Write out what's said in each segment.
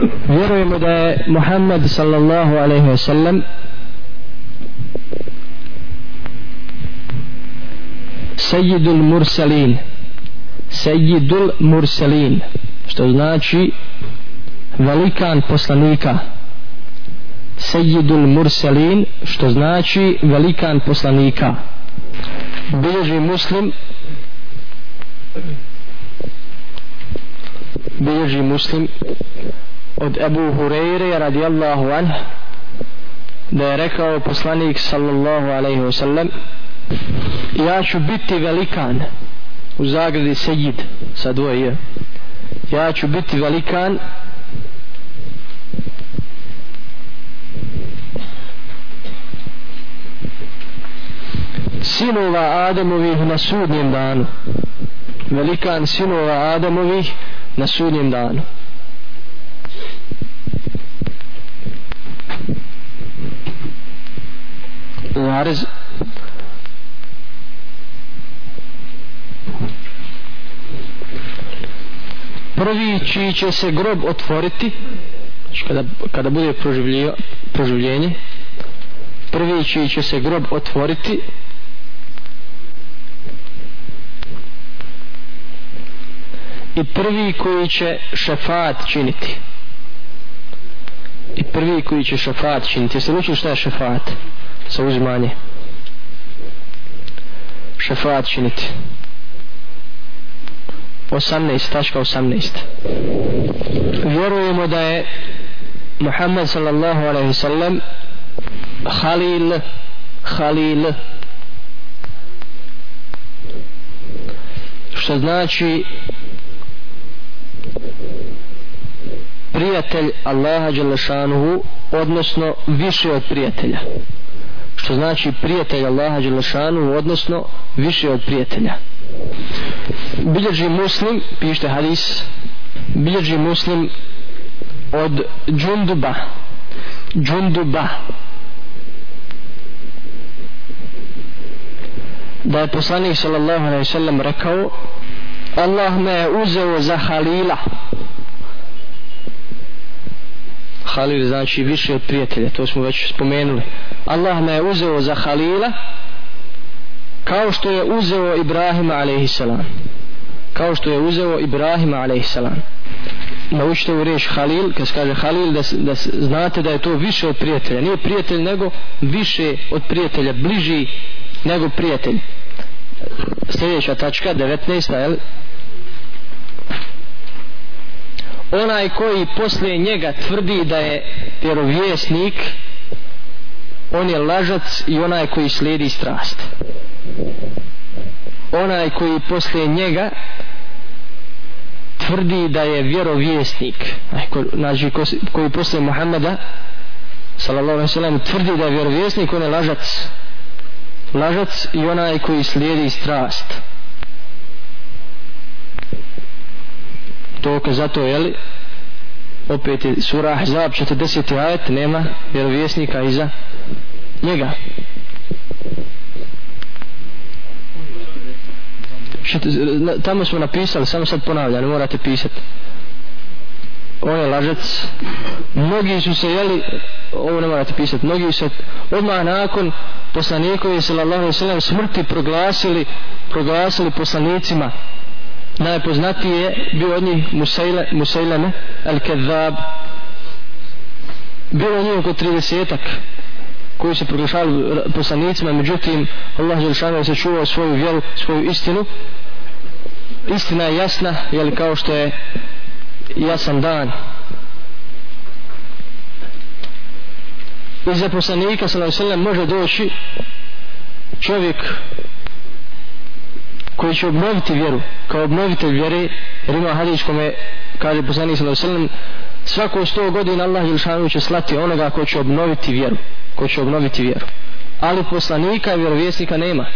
Vjerujemo da je Muhammed sallallahu alejhi ve sellem Seyyidul Mursalin, Seyyidul Mursalin, što znači velikan poslanika. Seyyidul Mursalin, što znači velikan poslanika. Bilježi Muslim od Ebu Hureyre radijallahu anhu da je rekao poslanik sallallahu alejhi ve sellem: ja ću biti velikan, u zagradi Sejid sa dvoje, ja ću biti velikan sinova Adamovih na sudnjem danu, velikan sinova Adamovih na sudnjem danu. Larz prvi čiji će se grob otvoriti, kada bude proživljenje, prvi čiji će se grob otvoriti i prvi koji će šefat činiti. I prvi koji će šefat činiti. Jeste li učili šta je šefat? Sa uzimanje. Šefat činiti. 18. Vjerujemo da je Muhammed sallallahu alejhi ve sellem Halil, što znači prijatelj Allaha dželle šanuhu, odnosno više od prijatelja. Što znači prijatelj Allaha dželle šanuhu, odnosno više od prijatelja. Bilježi Muslim, pišite hadis, bilježi Muslim od Džunduba da je poslanik sallallahu alejhi ve sellem rekao: Allah me je uzeo za Halila. Halil znači više od prijatelja, to smo već spomenuli. Allah me je uzeo za Halila kao što je uzeo Ibrahima alejhiselam. Kao što je uzeo Ibrahima alejhiselam. Naučite u riječ Halil, kad se kaže Halil, da znate da je to više od prijatelja. Nije prijatelj nego više od prijatelja, bliži nego prijatelj. Sljedeća tačka, 19. Jel? Onaj koji poslije njega tvrdi da je vjerovjesnik, on je lažac i onaj koji slijedi strast. Onaj koji poslije njega tvrdi da je vjerovjesnik, znači koji poslije Muhammeda sallallahu alejhi ve sellem tvrdi da je vjerovjesnik, on je lažac i onaj koji slijedi strast. To zato je opet je sura Ahzab 40. ajet, nema vjerovjesnika iza njega. Tamo smo napisali, samo sad ponavljam, ne morate pisati. On je lažac. Mnogi su se ovo ne morate pisati, mnogi su odmah nakon poslanikovi sallallahu alejhi ve sellem smrti proglasili poslanicima. Najpoznatiji je bio od njih Musailame al-Kadhab. Bilo njih oko 30-ak koji se proglašavali poslanicima, međutim Allah dželle je sačuvao svoju vjeru, svoju istinu. Istina je jasna, kao što je jasan dan. Iza poslanika sallallahu alejhi ve sellem može doći čovjek koji će obnoviti vjeru, kao obnovitelj vjere, jer ima hadis kome kaže poslanik sallallahu alejhi ve sellem: svako 100 godina Allah dželle će slati onoga ko će obnoviti vjeru. Ali poslanika i vjerovjesnika nema.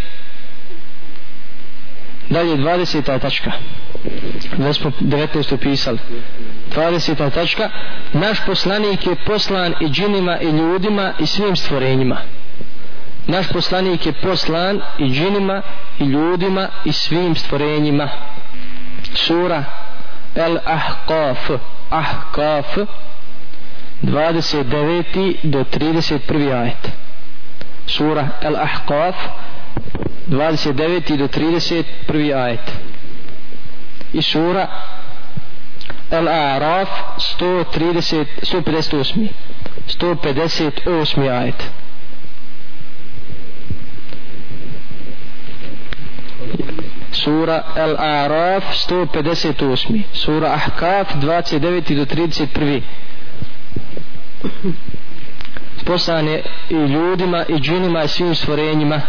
Dalje 20. tačka. Već smo 19. pisali. 20. tačka. Naš poslanik je poslan i džinima i ljudima i svim stvorenjima. Naš poslanik je poslan i džinima i ljudima i svim stvorenjima. Sura El-Ahqaf. Ahqaf 29. do 31. ajet. Sura Al-Ahqaf 29. do 31. ajet. I sura Al-A'raf 158. ajet. Sura Al-A'raf 158. Sura Ahqaf 29. do 31. Poslan je i ljudima i džinima i svim stvorenjima,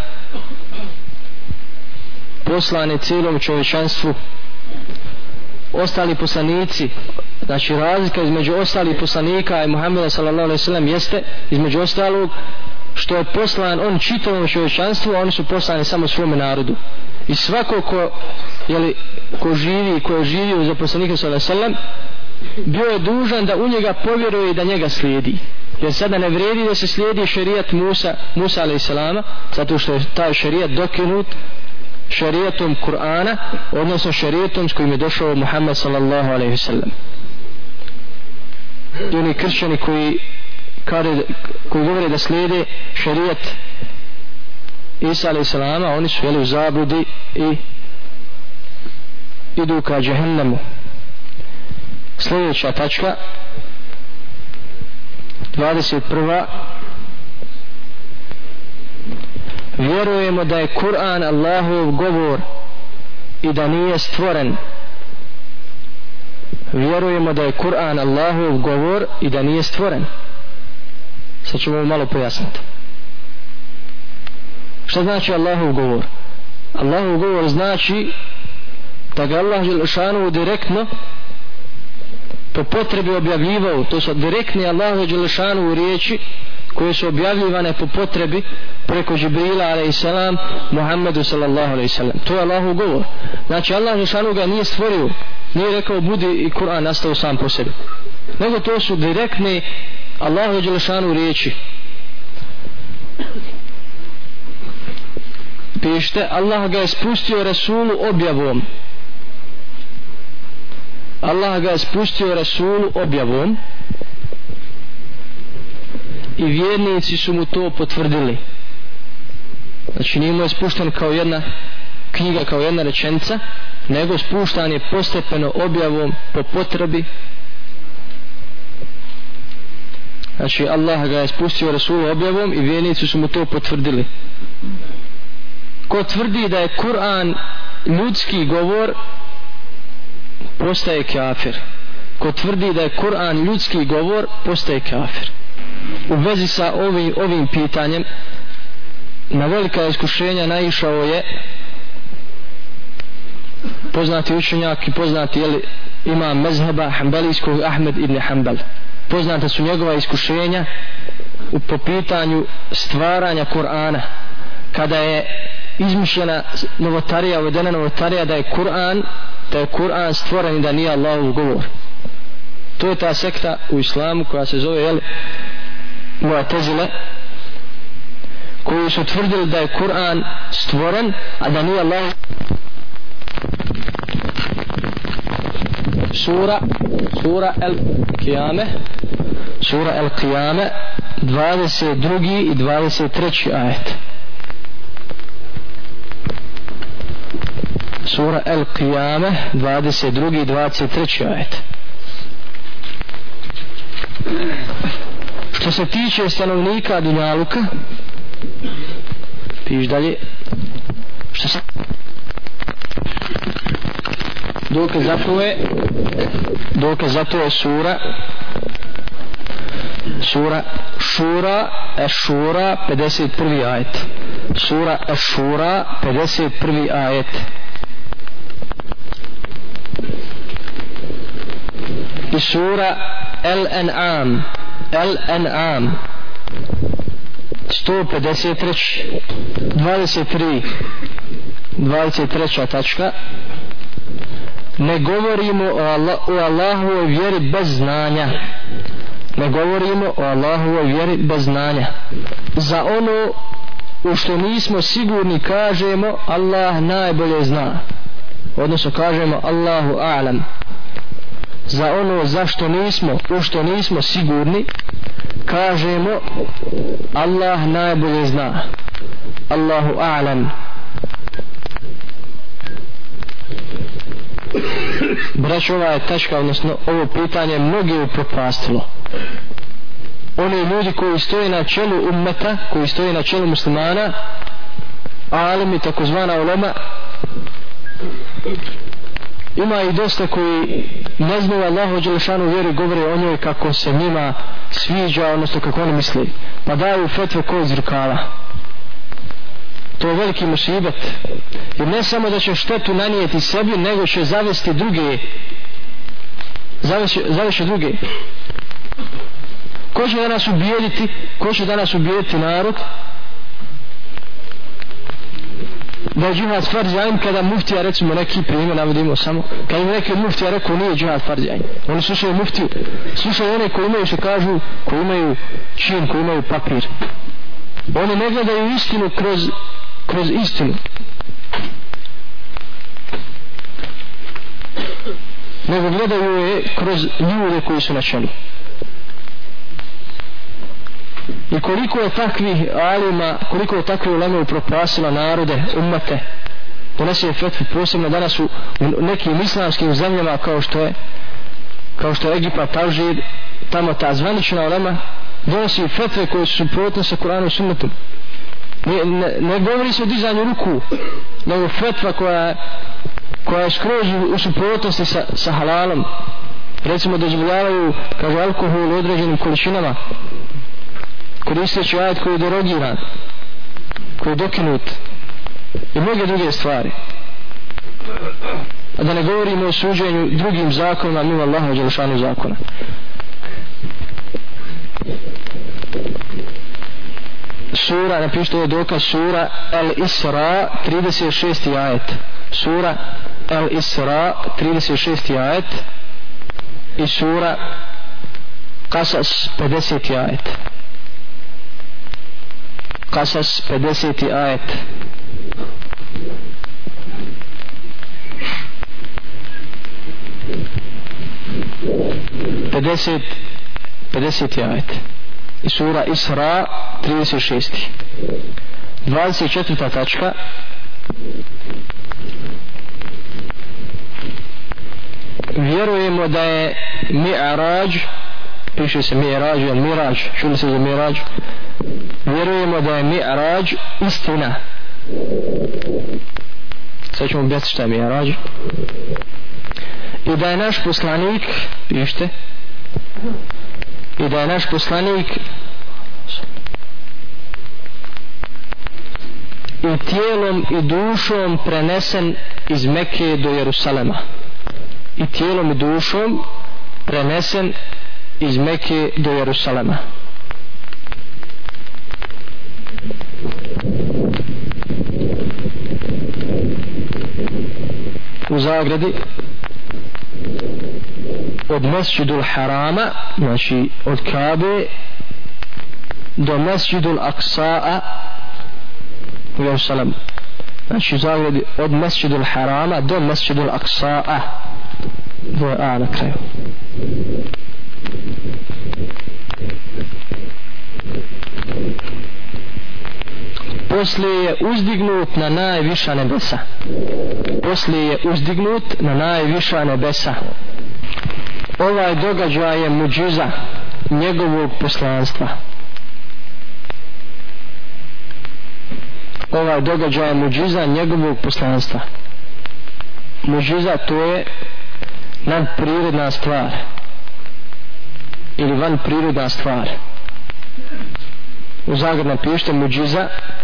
poslan je cijelom čovječanstvu. Ostali poslanici, znači razlika između ostalih poslanika i Muhammeda sallallahu alejhi ve sellem jeste između ostalog što je poslan on čitavom čovječanstvu, a oni su poslani samo svome narodu. I svako ko je živio za poslanika sallallahu alejhi ve sellem bio je dužan da u njega povjeruje i da njega slijedi. Jer sada ne vredi da se slijedi šerijat Musa a.s. zato što je taj šerijat dokinut šerijatom Kur'ana, odnosno šerijatom s kojim je došao Muhammed sallallahu alaihi wasallam. I oni kršćani koji govore da slijede šerijat Isa a.s. oni su u zabludi i idu ka džehennemu. Sljedeća tačka 21. Vjerujemo da je Kur'an Allahov govor i da nije stvoren. Vjerujemo da je Kur'an Allahov govor i da nije stvoren. Sad ćemo malo pojasniti. Šta znači Allahov govor? Allahov govor znači da ga Allah dželešanu direktno po potrebi objavljivao. To su direktni Allahu dželešanu riječi koje su objavljivane po potrebi preko Džibrila a.s. Muhammedu sallallahu a.s. To je Allahov govor. Znači Allah dželešanu ga nije stvorio, nije rekao budi i Kur'an nastao sam po sebi, nego to su direktni Allahu dželešanu riječi. Pišite, Allah ga je spustio Rasulu objavom. Allah ga je spustio Rasulu objavom i vjernici su mu to potvrdili. Znači nije mu je spušten kao jedna knjiga, kao jedna rečenica, nego spuštan je postepeno objavom po potrebi. Znači Allah ga je spustio Rasulu objavom i vjernici su mu to potvrdili. Ko tvrdi da je Kur'an ljudski govor, postaje kafir. Ko tvrdi da je Kur'an ljudski govor, postaje kafir. U vezi sa ovim pitanjem na velika iskušenja naišao je poznati učenjak i poznati imam mezheba hanbalijskog Ahmed ibn Hanbal. Poznata su njegova iskušenja po pitanju stvaranja Kur'ana, kada je izmišljena novotarija, uvedena novotarija da je Kur'an stvoren i da nije Allahov govor. To je ta sekta u islamu koja se zove Mu'tazile, koji su tvrdili da je Kur'an stvoren, a da nije Allahov. Sura Al-Qiyame 22. i 23. ajet. Sura Al-Qiyame 22. i 23. ajet. Što se tiče stanovnika Dunjaluka, piš dalje, dokaz za to je sura Šura Eš-Šura 51. ajet. Sura Eš-Šura 51. ajet. I sura Al-An'am 153. 23. tačka. Ne govorimo o Allahovoj vjeri bez znanja. Ne govorimo o Allahovoj vjeri bez znanja. Za ono u što nismo sigurni kažemo Allah najbolje zna. Odnosno kažemo Allahu a'lam. za ono zašto nismo, u što nismo sigurni, kažemo Allah najbolje zna, Allahu a'lam. Braćo, ova je tačka, odnosno ovo pitanje mnogi upropastilo. Oni ljudi koji stoje na čelu ummeta, koji stoje na čelu muslimana, alimi, takozvana ulema, ima i dosta koji ne znaju Allahu dželešanu vjeru, govore o njoj kako se njima sviđa, odnosno kako oni misli, pa daju fetve ko iz rukava. To je veliki musibet, jer ne samo da će štetu nanijeti sebi, nego će zavesti druge, zavesti druge. Ko će danas ubijediti narod da je džihad farz ajn, kada muftija, recimo neki primjer navodimo samo, kada im neki muftija rekao nije džihad farz ajn, oni slušaju muftiju, slušaju one koji imaju, što kažu, koji imaju čin, koji imaju papir. Oni ne gledaju istinu kroz istinu, nego gledaju je kroz ljude koji su na čelu. I koliko je takvih alima, koliko je takve uleme upropastila narode, ummete, donese fetve, posebno danas u nekim islamskim zemljama kao što je Egipat, Alžir, tamo ta zvanična ulema donosi fetve koje su suprotne sa Kur'anom i sunnetom. Ne govori se o dizanju ruku, nego fetva koja je skroz u suprotnosti sa halalom. Recimo dozvoljavaju, kažu, alkohol u određenim količinama, koristeći ajet koji je derogiran, koji je dokinut, i mnoge druge stvari. A da ne govorimo o suđenju drugim zakonima mimo Allaha dželešanu zakona. Sura, napišite ovo dokaz, sura Al-Isra 36. ajet, sura Al-Isra 36. ajet i sura Qasas 50. ajet. Qasas 50. ajet. Pedeseti ajet i sura Isra 36. 24. tačka. Vjerujemo da je Mi'rađ, piše se Mi'rađ ili Mirađ, čuli se za Mirađ, vjerujemo da je Mi'rađ istina. Sad ćemo objasniti šta je Mi'rađ. I da je naš poslanik, pišite, i da je naš poslanik i tijelom i dušom prenesen iz Mekke do Jerusalema. I tijelom i dušom prenesen iz Mekke do Jerusalema. U zagradi od Mesdžidul Harama, znači od Kabe do Mesdžidul Aksa'a u Jerusalemu. Znači u zagradi od Mesdžidul Harama do Mesdžidul Aksa'a, dvoje A na kraju. Poslije je uzdignut na najviša nebesa. Poslije je uzdignut na najviša nebesa. Ovaj događaj je muđiza njegovog poslanstva. Ovaj događaj je muđiza njegovog poslanstva. Muđiza, to je nadprirodna stvar ili vanprirodna stvar. U zagradi napišite muđiza,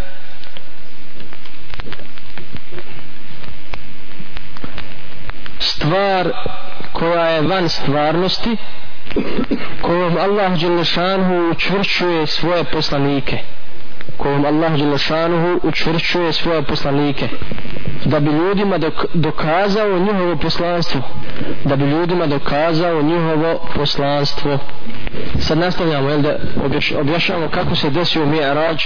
stvar koja je van stvarnosti, kojom Allah dželešanuhu učvršćuje svoje poslanike, kojom Allah dželešanuhu učvršćuje svoje poslanike, da bi ljudima dokazao njihovo poslanstvo, da bi ljudima dokazao njihovo poslanstvo. Sad nastavljamo, jel, da objašnjamo kako se desio Mi'rađ.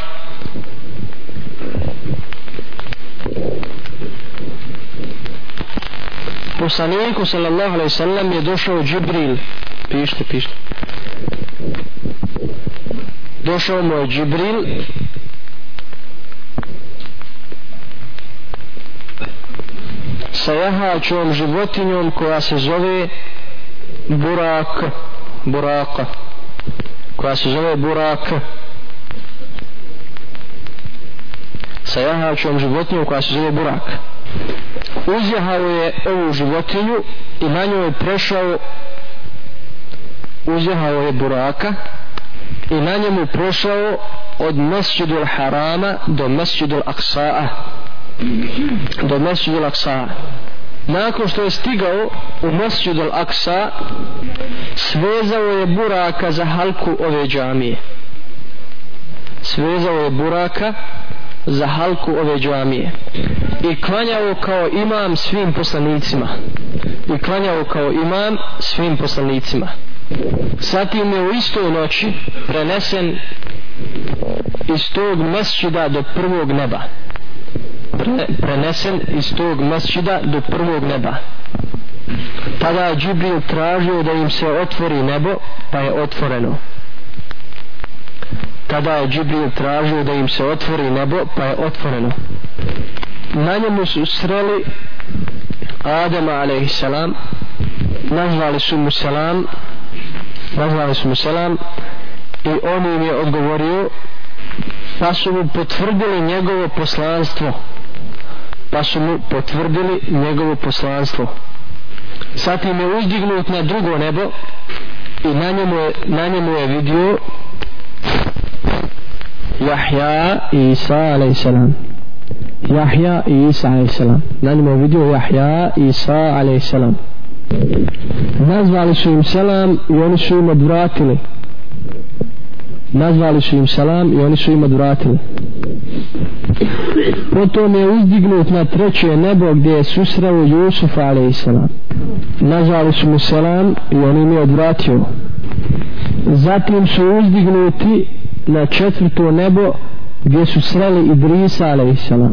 poslaniku sallallahu alejhi ve sellem je došao Džibril. Pišite. Došao mu je Džibril sa jahačom životinjom koja se zove Buraka, koja se zove Burak, sa jahačom životinjom koja se zove Burak. Uzjahao je ovu životinju i na njoj prešao, uzjahao je Buraka i na njemu prešao od Mesdžidul Harama do Mesdžidul Aksa'a, do Mesdžidul Aksa'a. Nakon što je stigao u Mesdžidul Aksa, svezao je Buraka za halku ove džamije. Svezao je Buraka za halku ove džamije i klanjao kao imam svim poslanicima. Zatim je u istoj noći prenesen iz tog mesdžida do prvog neba. Tada je Džibril tražio da im se otvori nebo, pa je otvoreno. Na njemu su sreli Adama alejhiselam, nazvali su mu selam i on im je odgovorio, pa su mu potvrdili njegovo poslanstvo. Zatim je uzdignut na drugo nebo i na njemu je vidio Jahja i Isa alejhiselam. Na njemu je vidio Jahja i Isa alejhiselam. Nazvali su im selam i oni su im odvratili. Potom je uzdignut na treće nebo gdje je susreo Jusufa alejhiselam. Nazvali su mu selam i on im je odvratio. Zatim su uzdignuti na četvrto nebo gdje su sreli Idrisa alejhiselam.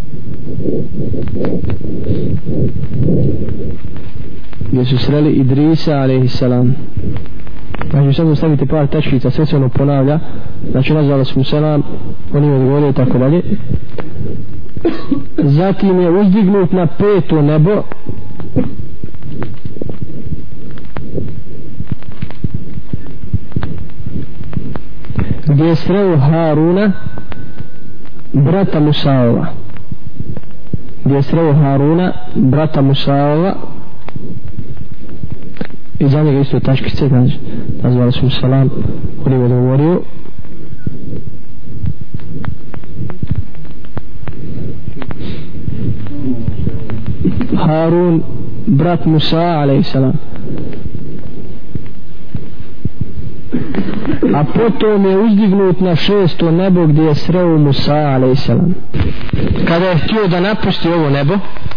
Znači sad stavite par tačkica, sve se ono ponavlja. Znači nazvali smo selam, oni je odgovorio i tako dalje. Zatim je uzdignut na peto nebo gdje je sreo Haruna, brata Musaova, i za njega isto tačkice, znači nazvali smo selam, on je odgovorio. Harun, brat Musa alejhiselam. A potom je uzdignut na šesto nebo gdje je sreo Musa alejhiselam. Kada je htio da napusti ovo nebo,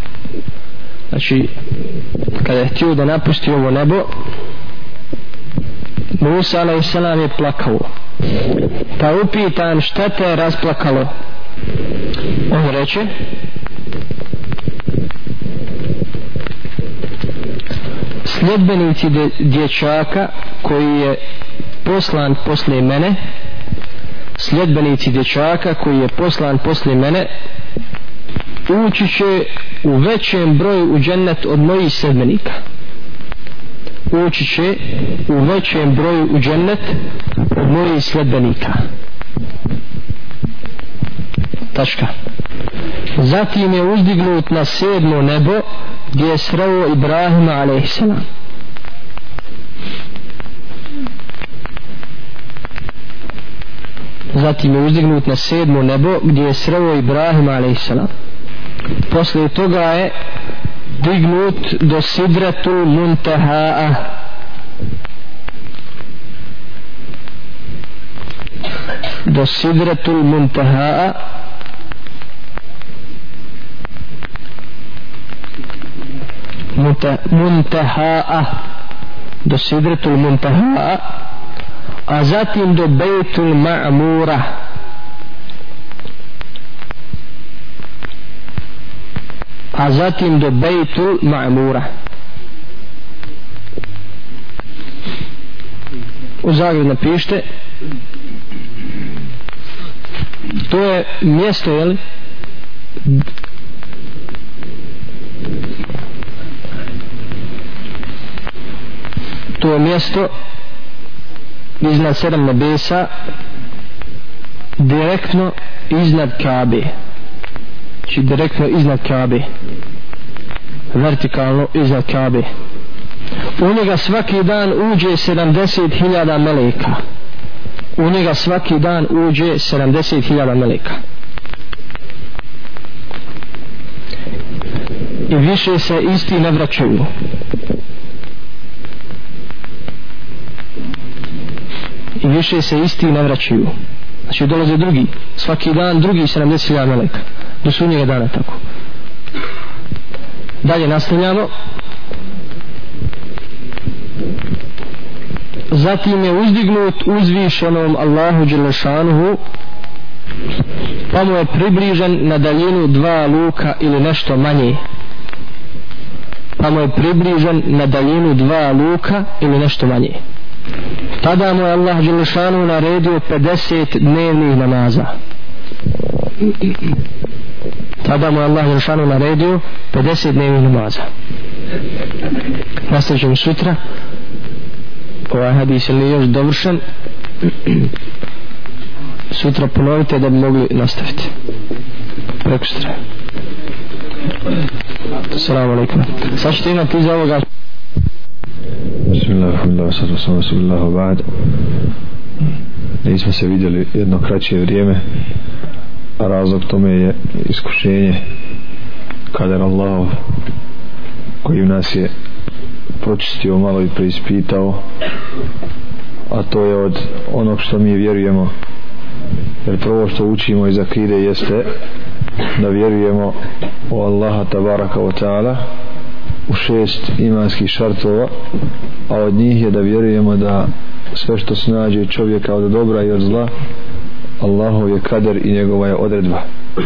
Musa alejhiselam je plakao. Pa upitan šta te je rasplakalo, on reče: sljedbenici dječaka koji je poslan poslije mene ući će u većem broju u džennet od mojih sljedbenika. Tačka. Zatim je uzdignut na sedmo nebo gdje je sreo Ibrahima alejhiselam. Poslije toga je dignut do Sidratul Muntahaa. A zatim do Bejtul Ma'mura. u Zagreb napišite, to je mjesto, jel, to je mjesto iznad 7 nebesa, direktno iznad Kabe, znači direktno iznad Kabe, vertikalno iznad Kabe. U njega svaki dan uđe 70.000 meleka. U njega svaki dan uđe 70.000 meleka. I više se isti ne vraćaju. I više se isti ne vraćaju. Znači dolaze drugi, svaki dan drugi 70.000 meleka. Do sunnjega dana tako. Dalje nastavljamo. Zatim je uzdignut uzvišenom Allahu dželešanuhu, pa mu je približen na daljinu 2 luka ili nešto manje. Pa mu je približen na daljinu 2 luka ili nešto manje. Tada mu je Allah dželešanuhu naredio 50 dnevnih namaza. Tada mu je Allah dželešanuhu naredio 50 dnevnih namaza. Nastavit ćemo sutra. Ovaj hadis je još dovršen. Sutra ponovite da bi mogli nastaviti. Preko sutra. Assalamu alaikum. Sad ćete imati iza ovoga. Bismillahirrahmanirrahim. Nismo se vidjeli jedno kraće vrijeme, a razlog tome je iskušenje kader Allahov koji nas je pročistio malo i preispitao, a to je od onog što mi vjerujemo. Jer prvo što učimo iz akide jeste da vjerujemo u Allaha tabaraka wa ta'ala u 6 imanskih šartova, a od njih je da vjerujemo da sve što snađe čovjeka od dobra i od zla Allahov je kader i njegova je odredba.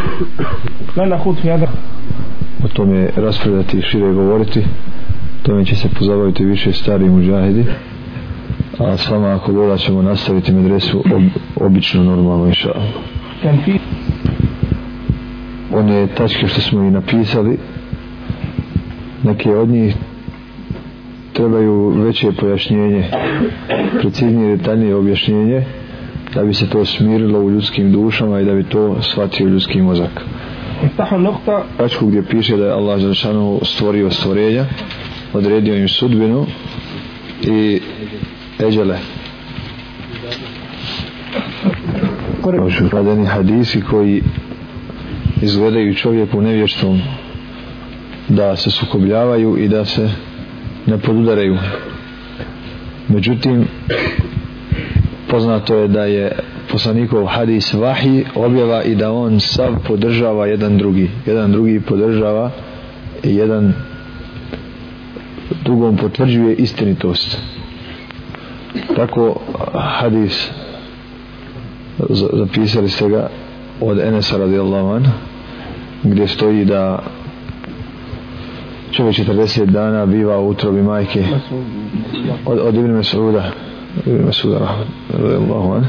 O tome raspravljati i šire govoriti, tome će se pozabaviti više stari muđahidi, a s vama ako doda ćemo nastaviti medresu obično, normalno, inša Allah. One tačke što smo i napisali, neke od njih trebaju veće pojašnjenje, preciznije, detaljnije objašnjenje, da bi se to smirilo u ljudskim dušama i da bi to shvatio ljudski mozak. Tačku gdje piše da je Allah dželešanu stvorio stvorenja, odredio im sudbinu i eđele. Radeni hadisi koji izgledaju čovjeku nevještom da se sukobljavaju i da se ne podudaraju. Međutim, poznato je da je poslanikov hadis vahij, objava, i da on sav podržava jedan drugi podržava i jedan drugom potvrđuje istinitost. Tako hadis zapisali ste ga od Enesa radijallahu anhu, gdje stoji da čovjek 40 dana biva u utrobi majke, od Ibn Mas'uda radijallahu anhu.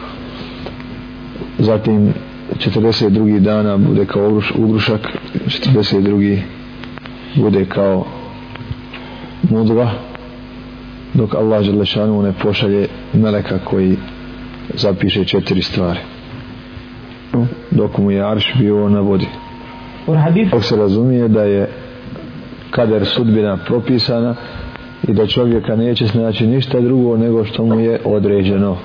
Zatim 42 dana bude kao ugrušak, 42 bude kao mudra, dok Allah dželešanu ne pošalje meleka koji zapiše 4 stvari, dok mu je arš bio na vodi. Dok se razumije da je kader, sudbina propisana i da čovjeka neće snaći ništa drugo nego što mu je određeno.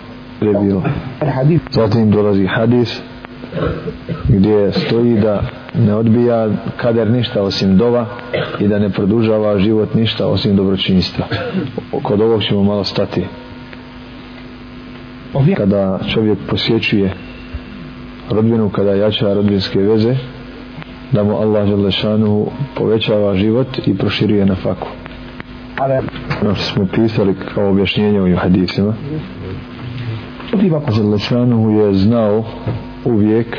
Zatim dolazi hadis gdje stoji da ne odbija kader ništa osim dova i da ne produžava život ništa osim dobročinstva. Kod ovog ćemo malo stati. Kada čovjek posjećuje rodbinu, kada jača rodbinske veze, da mu Allah dželešanu povećava život i proširuje nafaku. Ono što smo pisali kao objašnjenje ovim hadisima, dželešanu je znao uvijek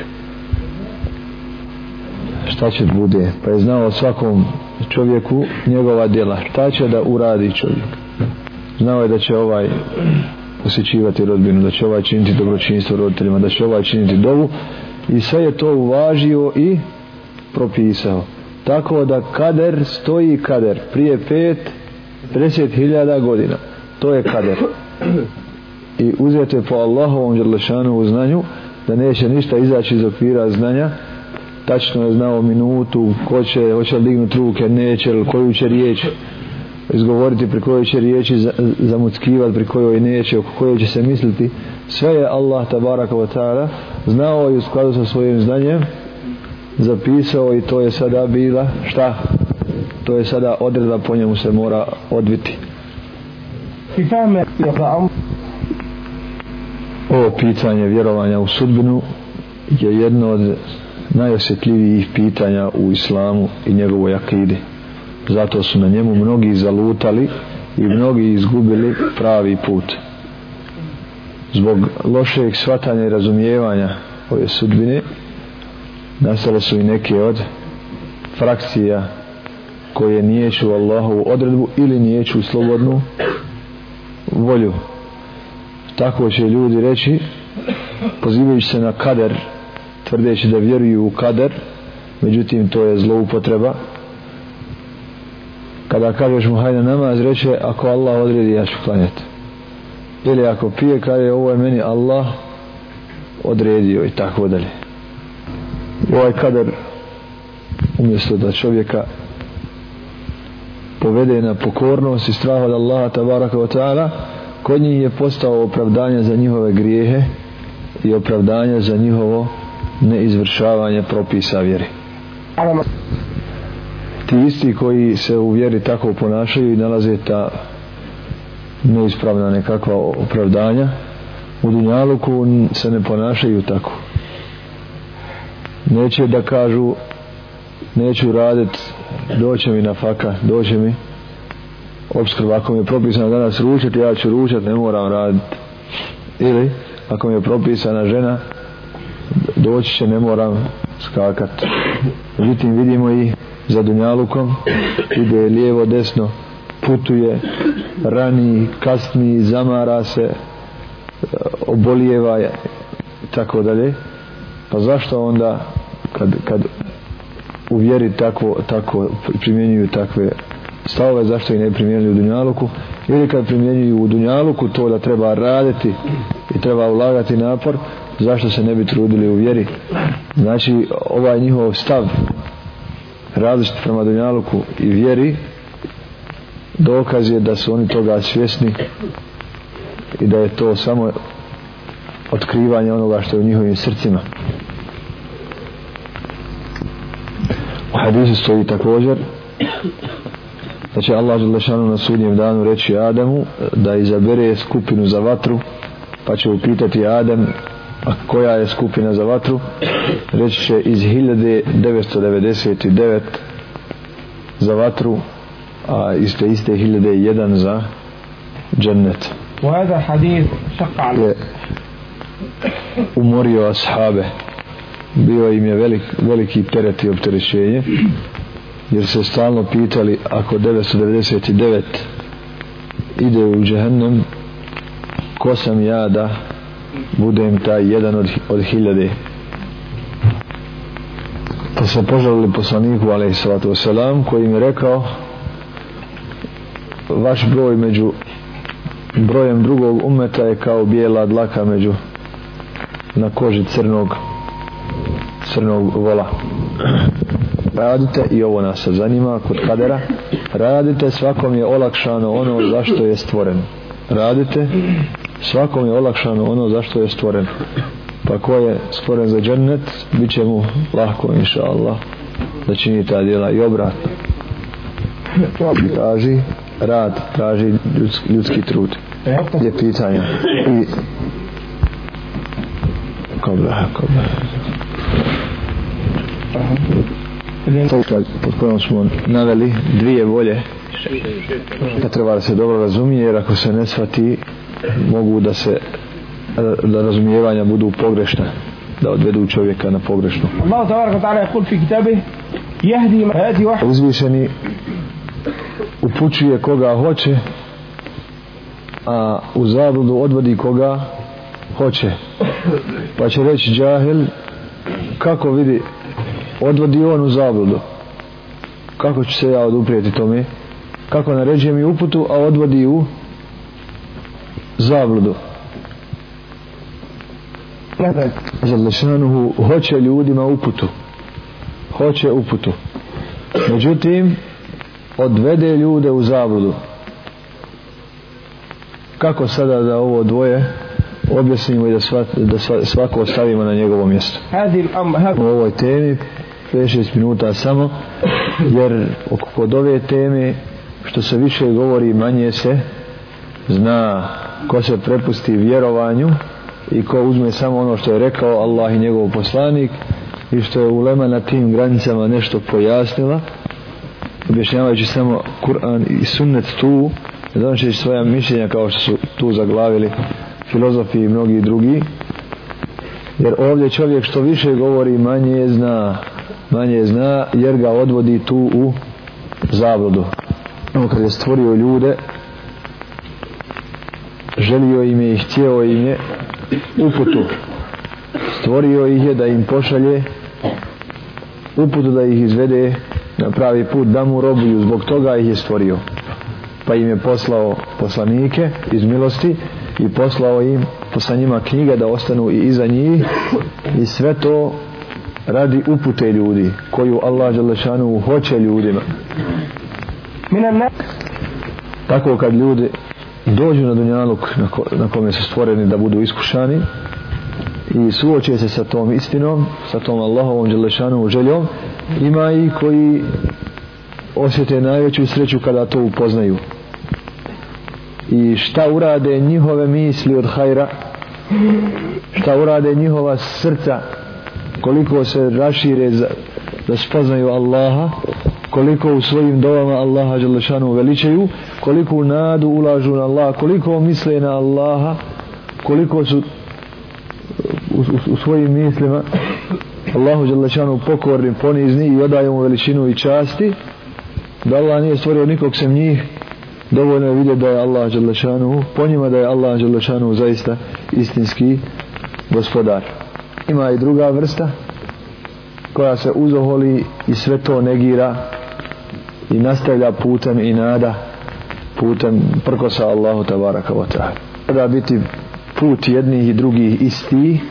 šta će bude, pa je znao svakom čovjeku njegova djela, šta će da uradi čovjek. Znao je da će ovaj posjećivati rodbinu, da će ovaj činiti dobročinstvo roditeljima, da će ovaj činiti dovu, i sve je to uvažio i propisao. Tako da kader stoji kader prije 50.000 godina. To je kader. I uzeto je po Allahovom dželešanu znanju da neće ništa izaći iz okvira znanja. Tačno je znao minutu, ko će, hoće li dignuti ruke, neće, koju će riječ izgovoriti, pri kojoj će riječi zamuckivati, pri kojoj neće, oko kojoj će se misliti. Sve je Allah tabaraka wa ta'ala znao i u skladu sa svojim znanjem zapisao, i to je sada bila šta? To je sada odredba, po njemu se mora odviti. Ovo pitanje vjerovanja u sudbinu je jedno od najosjetljivijih pitanja u islamu i njegovoj akidi. Zato su na njemu mnogi zalutali i mnogi izgubili pravi put. Zbog lošeg shvatanja i razumijevanja ove sudbine nastale su i neke od frakcija koje niječu Allahovu odredbu ili niječu slobodnu volju. Tako će ljudi reći, pozivajući se na kader, tvrdeći da vjeruju u kader, međutim to je zloupotreba. Kada kažeš mu hajde namaz, reče ako Allah odredi ja ću klanjati. Ili ako pije, kaže ovo je meni Allah odredio, i tako dalje. Ovaj kader, umjesto da čovjeka povede na pokornost i strah od Allaha tabaraka wa ta'ala, kod njih je postao opravdanje za njihove grijehe i opravdanje za njihovo neizvršavanje propisa vjeri. Ti isti koji se u vjeri tako ponašaju i nalaze ta neispravna nekakva opravdanja, u dunjaluku se ne ponašaju tako. Neće da kažu neću raditi, doće mi nafaka, doće mi opskrba, ako mi je propisano danas ručati, ja ću ručati, ne moram raditi. Ili ako mi je propisana žena, doći će, ne moram skakati. Međutim vidimo i za dunjalukom, ide lijevo desno, putuje, rani, kasni, zamara se, obolijeva i tako dalje. Pa zašto onda kad u vjeri tako primjenjuju takve stavove, zašto i ne primjenjuju u dunjaluku? Ili kad primjenjuju u dunjaluku to da treba raditi i treba ulagati napor, zašto se ne bi trudili u vjeri? Znači ovaj njihov stav različit prema dunjaluku i vjeri dokaz je da su oni toga svjesni i da je to samo otkrivanje onoga što je u njihovim srcima. U hadisu stoji također da će Allah dželešanu na sudnjem danu reći Adamu da izabere skupinu za vatru, pa će upitati Adam, a koja je skupina za vatru? Reći će iz 1999 za vatru, a iste 1001 za džennet. Je umorio ashabe, bio im je veliki teret i opterećenje, jer se stalno pitali ako 999 ide u džehennem, ko sam ja da budem taj jedan od 1000. Pa smo požalili poslaniku alejhi salatu vesselam, koji im je rekao vaš broj među brojem drugog ummeta je kao bijela dlaka na koži crnog vola. Radite, i ovo nas sad zanima kod kadera, radite, svakom je olakšano ono zašto je stvoren. Radite, svakom je olakšano ono zašto je stvoren. Pa ko je stvoren za džennet, bit će mu lahko inša Allah da čini ta djela, i obratno. Traži rad, traži ljudski trud. Je pitanja i kobra pod kojom smo naveli dvije volje, da treba da se dobro razumije, jer ako se ne shvati mogu da razumijevanja budu pogrešna, da odvedu čovjeka na pogrešno. Uzvišeni upućuje koga hoće, a u zabludu odvodi koga hoće. Pa će reći džahil, kako vidi, odvodi on u zabludu, kako ću se ja oduprijeti tome, kako naređuje mi uputu a odvodi u zabludu. Želešanuhu hoće ljudima uputu, hoće uputu, međutim odvede ljude u zabludu. Kako sada da ovo dvoje objasnimo i da svako ostavimo na njegovo mjesto u ovoj temi 5-6 minuta samo, jer kod ove teme što se više govori manje se zna. Ko se prepusti vjerovanju i ko uzme samo ono što je rekao Allah i njegov poslanik i što je ulema na tim granicama nešto pojasnila, objašnjavajući samo Kur'an i sunnet tu, ne donoseći svoja mišljenja kao što su tu zaglavili filozofi i mnogi drugi, jer ovdje čovjek što više govori manje zna jer ga odvodi tu u zabludu. Kad je stvorio ljude, želio im je i htjeo im je uputu, stvorio ih je da im pošalje uputu, da ih izvede na pravi put, da mu robuju, zbog toga ih je stvorio, pa im je poslao poslanike iz milosti i poslao im sa njima knjige da ostanu i iza njih, i sve to radi upute ljudi koju Allah dželešanu hoće ljudima. Tako kad ljudi dođu na dunjaluk na kome su stvoreni da budu iskušani i suoče se sa tom istinom, sa tom Allahovom dželešanu željom, ima i koji osjete najveću sreću kada to upoznaju. I šta urade njihove misli od hajra, šta urade njihova srca, koliko se rašire da spoznaju Allaha, koliko u svojim dovama Allaha dželešanu veličaju, koliko u nadu ulažu na Allah, koliko misle na Allaha, koliko su u svojim mislima Allahu dželešanu pokorni, ponizni i odaju mu veličinu i časti, da Allah nije stvorio nikog sem njih. Dovoljno je vidjeti da je Allah dželešanu, po njima da je Allah dželešanu zaista istinski gospodar. Ima i druga vrsta koja se uzoholi i sve to negira i nastavlja putem i nada, putem prkosa Allahu tabaraka wa ta'ala. Da biti put jednih i drugih isti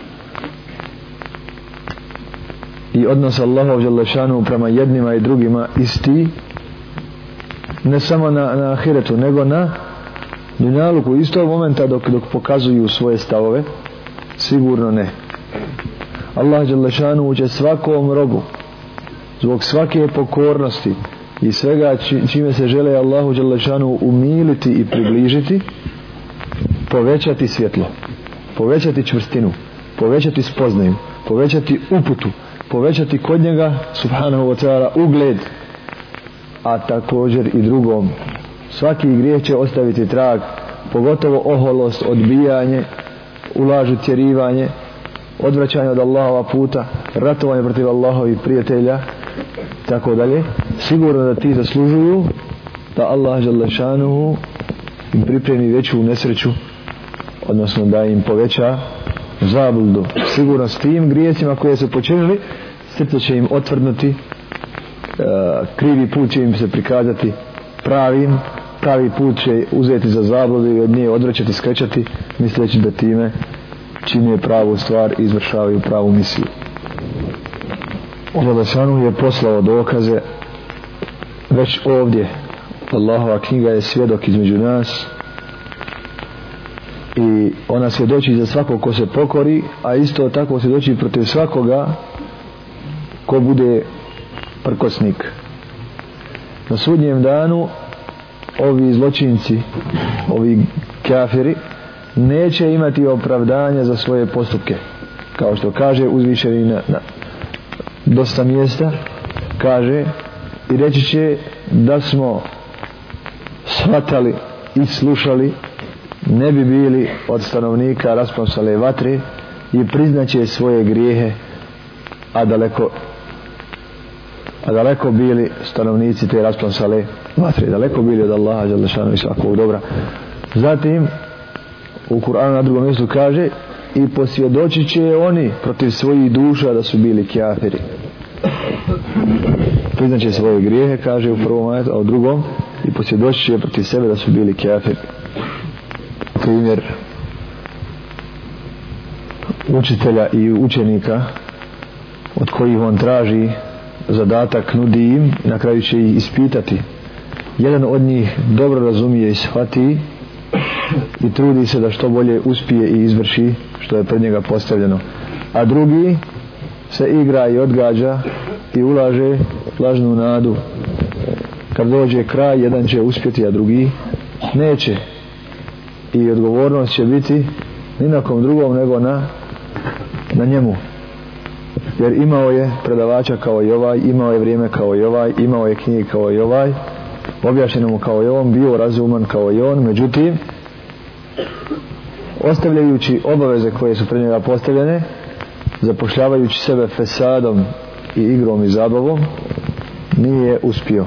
i odnos Allahov dželešanu prema jednima i drugima isti, ne samo na ahiretu nego na dunjaluku istog momenta dok pokazuju svoje stavove, sigurno ne. Allah dželešanu će svakom robu zbog svake pokornosti i svega čime se žele Allahu dželešanu umiliti i približiti, povećati svjetlo, povećati čvrstinu, povećati spoznaju, povećati uputu, povećati kod njega subhanahu wa ta'ala ugled, a također i drugom. Svaki grijeh će ostaviti trag, pogotovo oholost, odbijanje, ulažu tjerivanje, odvraćanje od Allahova puta, ratovanje protiv Allahovih prijatelja, tako dalje. Sigurno da ti zaslužuju da Allah dželešanuhu im pripremi veću nesreću, odnosno da im poveća zabludu. Sigurno s tim grijecima koje su počinili, srce će im otvrdnuti, krivi put će im se prikazati pravim, pravi put će uzeti za zabludu i od nje odvraćati, skrećati, misleći da time čine pravu stvar i izvršavaju pravu misiju. Želešanu je poslao dokaze već ovdje. Allahova knjiga je svjedok između nas i ona svjedoči za svakog ko se pokori, a isto tako svjedoči protiv svakoga ko bude prkosnik. Na sudnjem danu ovi zločinci, ovi kafiri neće imati opravdanja za svoje postupke, kao što kaže uzvišeni na dosta mjesta, kaže i reći će da smo shvatali i slušali, ne bi bili od stanovnika rasplamsale vatre, i priznaće svoje grijehe, a daleko bili stanovnici te rasplamsale vatre, daleko bili od Allaha dželešanu i svakog dobra. Zatim u Kur'anu na drugom mjestu kaže i posvjedočit će oni protiv svojih duša da su bili kafiri. Priznaće svoje grijehe, kaže u prvom ajetu, a u drugom i posvjedočit će protiv sebe da su bili kafiri. Primjer učitelja i učenika od kojih on traži zadatak, nudi im, na kraju će ih ispitati. Jedan od njih dobro razumije i shvati i trudi se da što bolje uspije i izvrši što je pred njega postavljeno, a drugi se igra i odgađa i ulaže lažnu nadu. Kad dođe kraj, jedan će uspjeti, a drugi neće, i odgovornost će biti ni na kom drugom nego na njemu, jer imao je predavača kao i ovaj, imao je vrijeme kao i ovaj, imao je knjige kao i ovaj, objašnjeno mu kao i on, bio razuman kao i on. Međutim, ostavljajući obaveze koje su pred njega postavljene, zapošljavajući sebe fesadom i igrom i zabavom, nije uspio.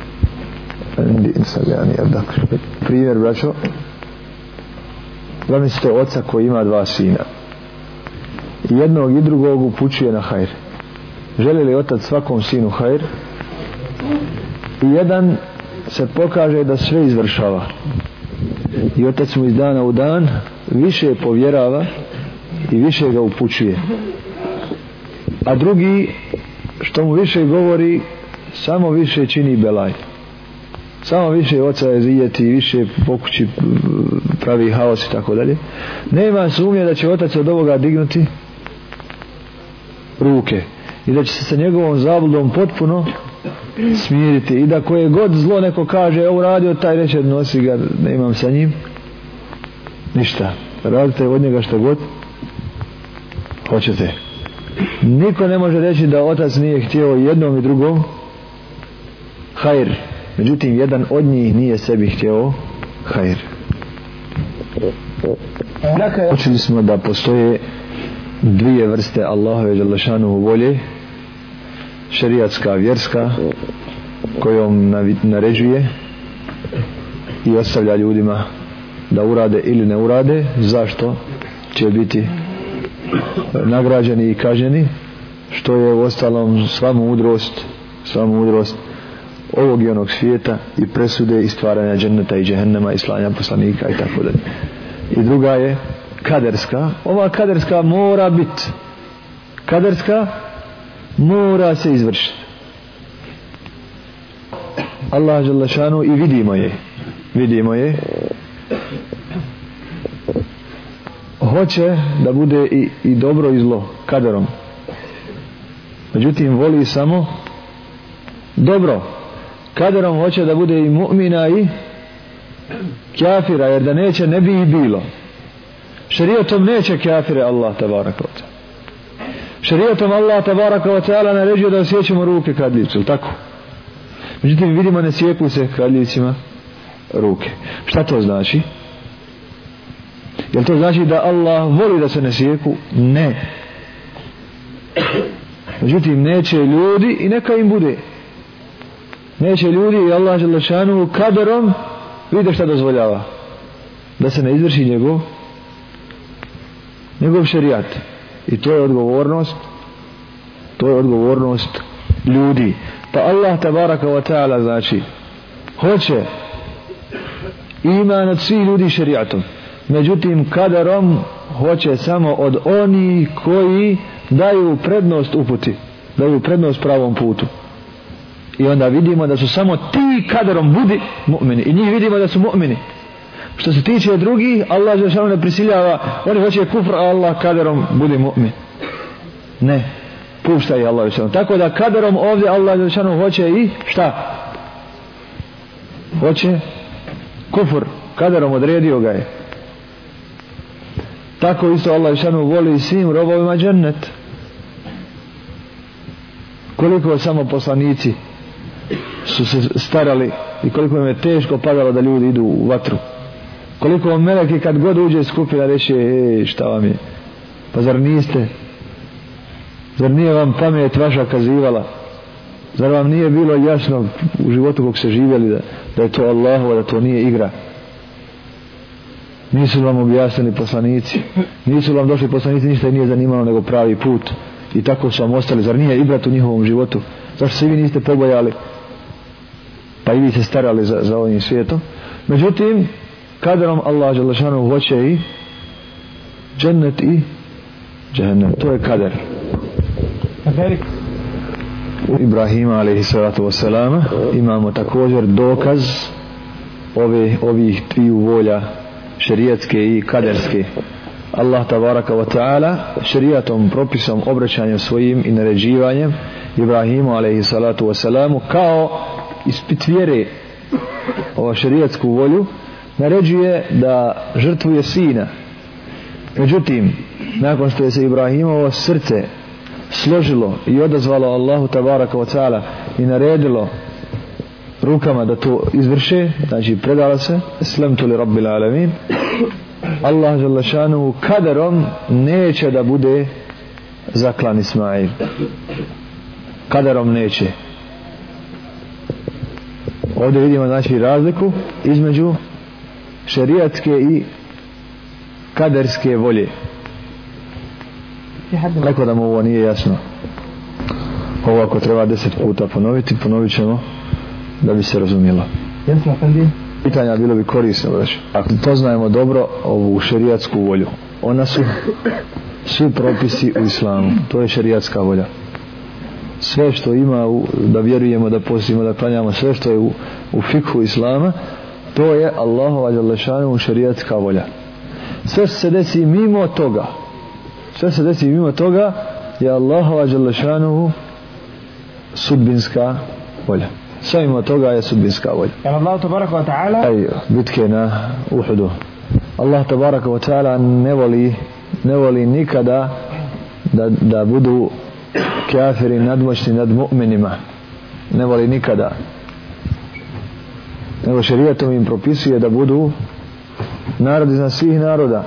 Primjer, braćo, zamislite oca koji ima 2 sina, jednog i drugog upućuje na hajr. Želi li otac svakom sinu hajr? I jedan se pokaže da sve izvršava i otac mu iz dana u dan više povjerava i više ga upućuje, a drugi što mu više govori samo više čini belaj, samo više oca je zijeti i više po kući pravi haos i tako dalje. Nema sumnje da će otac od ovoga dignuti ruke i da će se sa njegovom zabludom potpuno smiriti, i da koje god zlo neko kaže evo radio taj, reče nosi ga, ne imam sa njim ništa, radite od njega što god hoćete. Niko ne može reći da otac nije htio jednom i drugom hajr, međutim jedan od njih nije sebi htio hajr. Učili smo da postoje 2 vrste Allahove dželešanuhu volje, šerijatska, vjerska, kojom naređuje i ostavlja ljudima da urade ili ne urade, zašto će biti nagrađeni i kažnjeni, što je u ostalom sva mudrost ovog i onog svijeta i presude i stvaranja dženneta i džehennema i slanja poslanika i tako dalje. I druga je kaderska. Ova kaderska mora biti, kaderska mora se izvršiti. Allah dželle šanu, i vidimo je hoće da bude i dobro i zlo kaderom, međutim voli samo dobro. Kaderom hoće da bude i mu'mina i kafira, jer da neće ne bi i bilo. Šerijatom neće kafire Allah tabaraka wa ta'ala. Šerijatom Allah tabaraka wa ta'ala naređuje da osjećamo ruke kradljivcu, tako? Međutim vidimo ne sjeku se kradljivcima ruke. Šta to znači? Jel to znači da Allah voli da se ne sjeku? Ne. Međutim neće ljudi i neka im bude. Neće ljudi i Allah dželle šanuhu kaderom vide šta dozvoljava, da se ne izvrši njegov šerijat, i to je odgovornost ljudi. Pa Allah tabaraka wa ta'ala znači hoće iman od svih ljudi šerijatom, međutim kaderom hoće samo od onih koji daju prednost uputi, daju prednost pravom putu. I onda vidimo da su samo ti kaderom budi mu'mini, i njih vidimo da su mu'mini. Što se tiče drugih, Allah dželle ne prisiljava, oni hoće kufr, a Allah kaderom budi mu'min. Ne, pušta i Allah dželle. Tako da kaderom ovdje Allah dželle hoće i šta? Hoće kufr, kaderom odredio ga je. Tako isto Allah dželle voli svim robovima džennet. Koliko samo poslanici su se starali i koliko im je teško padalo da ljudi idu u vatru. Koliko meleki kad god uđe skupina reče šta vam je, pa zar nije vam pamet vaša kazivala, zar vam nije bilo jasno u životu kog se živjeli da je to Allahovo, da to nije igra. Nisu vam objasnili poslanici, nisu vam došli poslanici, ništa nije zanimalo nego pravi put, i tako su vam ostali. Zar nije ibrat u njihovom životu? Zašto se vi niste pobojali pa i vi se starali za ovim svijetom? Međutim, kaderom Allah dželešanu hoće i džennet i džehennem. To je kader. U Ibrahima alejhi salatu vesselam imamo također dokaz ovih triju volja, šerijatske i kaderske. Allah tabaraka wa ta'ala šerijatom, propisom, obraćanjem svojim i naređivanjem Ibrahimu alejhi salatu vesselam kao ispit vjere, ova šerijatsku volju, naređuje da žrtvuje sina. Međutim, nakon što je se Ibrahimovo srce složilo i odazvalo Allahu tabaraka wa ta'ala i naredilo rukama da to izvrše, znači predala se, eslemtu li rabbil alamin, Allah dželle šanuhu kaderom neće da bude zaklan Ismail. Kaderom neće. Ovdje vidimo znači razliku između šerijatske i kaderske volje. Neko da mu ovo nije jasno. Ovo ako treba 10 puta ponoviti, ponovit ćemo da bi se razumjelo. Jasno, kandi? Pitanja bilo bi korisno, braći. Ako poznajemo dobro ovu šerijatsku volju, ona su svi propisi u islamu. To je šerijatska volja. Sve što ima da vjerujemo, da postimo, da klanjamo, sve što je u fikhu islama, to je Allahova dželle šanuhu šerijatska volja. Sve što se desi mimo toga, je Allahova dželle šanuhu sudbinska volja. Sve mimo toga je sudbinska volja. Allah tabaraka wa ta'ala bitke na Uhudu. Allah tabaraka wa ta'ala ne voli nikada da budu kafiri nadmoćni nad mu'minima. Ne voli nikada. Nego šerijatom im propisuje da budu narod iznad svih naroda.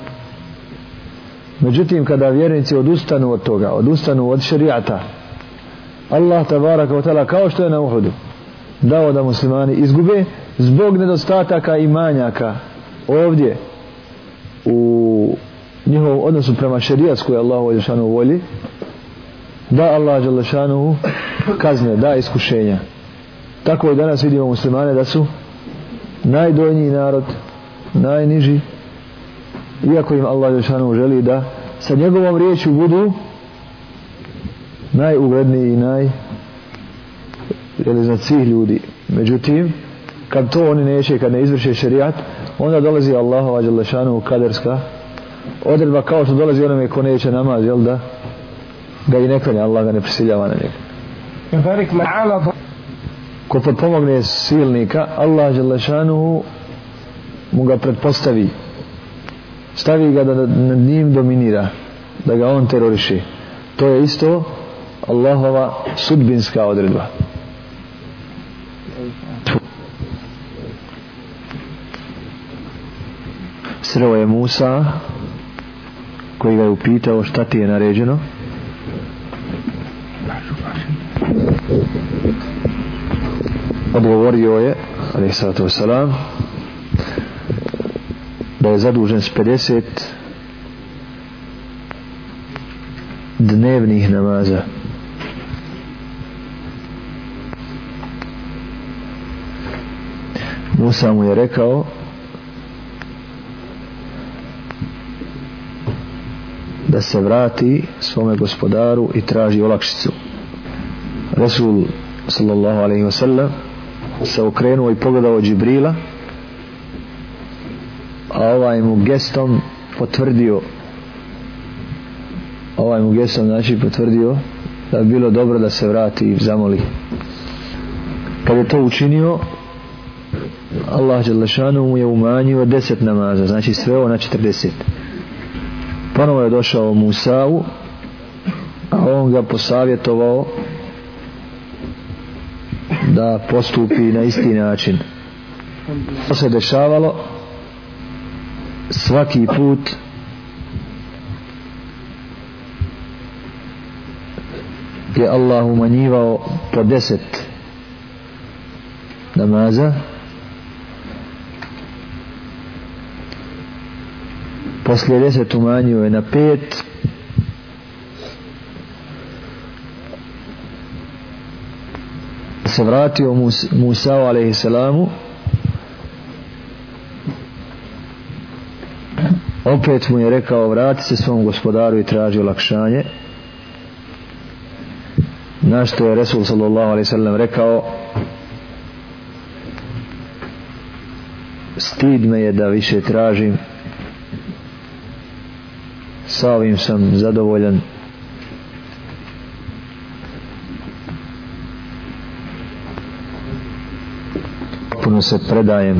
Međutim, kada vjernici odustanu od toga, odustanu od šerijata, Allah tabaraka wa ta'ala, kao što je na Uhudu dao da muslimani izgube zbog nedostataka i manjaka ovdje u njihovom odnosu prema šerijatskoj Allahu dželešanu volji, da Allah dželešanu kazne, da iskušenja. Tako i danas vidimo muslimane da su najdonjiji narod, najniži, iako im Allah dželešanu želi da sa njegovom riječju budu najugledniji i iznad svih ljudi. Međutim, kad to oni neće, kad ne izvrše šerijat, onda dolazi Allahova dželešanu kaderska odredba, kao što dolazi onome ko neće namaz, jel da ga i ne klanja, Allah ga ne prisiljava na njega. Ko potpomogne silnika, Allah dželešanu mu ga pretpostavi, stavi ga da nad njim dominira, da ga on teroriše. To je isto Allahova sudbinska odredba. Sreo je Musa, koji ga je upitao šta ti je naređeno. Odgovorio je, alejhi salatu vesselam, da je zadužen s 50 dnevnih namaza. Musa mu je rekao da se vrati svome gospodaru i traži olakšicu. Rasul sallallahu alejhi ve sellem se okrenuo i pogledao Džibrila, a ovaj mu gestom potvrdio da bi bilo dobro da se vrati i zamoli. Kad je to učinio, Allah dželešanu mu je umanjio 10 namaza, znači sveo na 40. Ponovo je došao Musa'u, a on ga posavjetovao da postupi na isti način. To se dešavalo svaki put je Allah umanjivao po 10 namaza, poslije 10 umanjio je na 5, se vratio Musa alejhisselamu, opet mu je rekao vrati se svom gospodaru i traži olakšanje, na što je Resul sallallahu alejhi ve sellem rekao stid me je da više tražim, sa ovim sam zadovoljan. Puno se predajem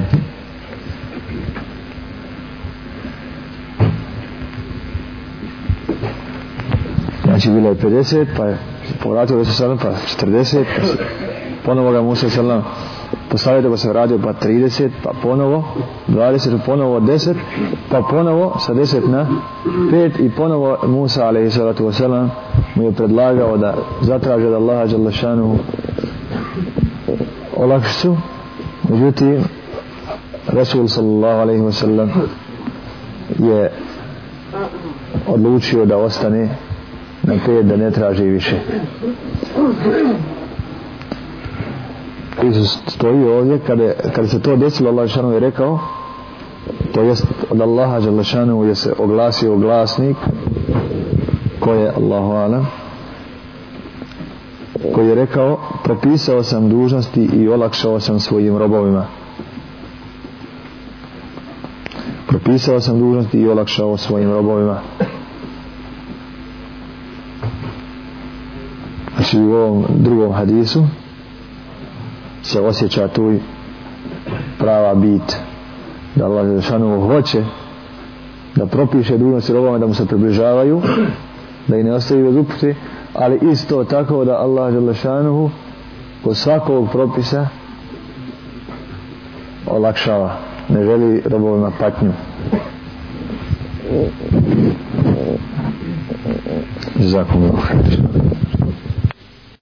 znači bilo je 50 pa je povratio Resul sallam pa 40 pa ponovo ga Musa sallam postavio da ga se vratio pa 30 pa ponovo 20 pa ponovo 10 pa ponovo sa 10 na 5 i ponovo Musa alejhi salatu vesselam mu je predlagao da zatraži od Allaha dželle šanuhu olakšicu. Međutim Resul sallallahu alejhi ve sellem je odlučio da ostane na 5, da ne traži više. Isus stoji ovdje kada se to desilo, Allah dželle je rekao, to jest od Allaha dželle šanuhu je se oglasio glasnik koji je Allahu alam, koji je rekao propisao sam dužnosti i olakšao sam svojim robovima. Propisao sam dužnosti i olakšao svojim robovima. Znači u ovom drugom hadisu se osjeća tu prava bit da Allah dželle hoće da propiše dužnosti robovima da mu se približavaju, da ih ne ostavi bez upute, ali isto tako da Allah dželle šanuhu kod svakog propisa olakšava, ne želi robovima patnju. Jazakumullahu khairan.